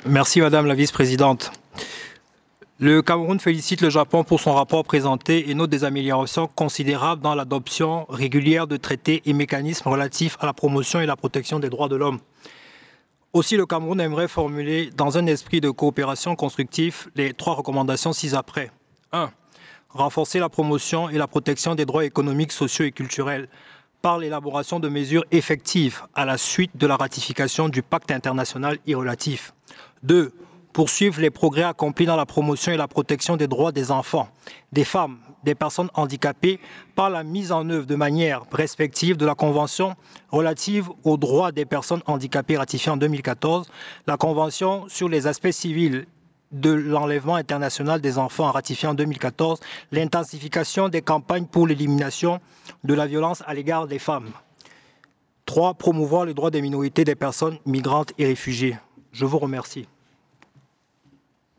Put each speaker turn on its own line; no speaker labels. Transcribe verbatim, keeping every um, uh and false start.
Merci Madame la Vice-présidente. Le Cameroun félicite le Japon pour son rapport présenté et note des améliorations considérables dans l'adoption régulière de traités et mécanismes relatifs à la promotion et la protection des droits de l'homme. Aussi, le Cameroun aimerait formuler, dans un esprit de coopération constructif, les trois recommandations ci-après. un. Renforcer la promotion et la protection des droits économiques, sociaux et culturels par l'élaboration de mesures effectives à la suite de la ratification du pacte international y relatif. deux. Poursuivre les progrès accomplis dans la promotion et la protection des droits des enfants, des femmes, des personnes handicapées par la mise en œuvre de manière respective de la Convention relative aux droits des personnes handicapées ratifiée en deux mille quatorze, la Convention sur les aspects civils de l'enlèvement international des enfants ratifié en deux mille quatorze, l'intensification des campagnes pour l'élimination de la violence à l'égard des femmes. trois. Promouvoir les droits des minorités, des personnes migrantes et réfugiées. Je vous remercie.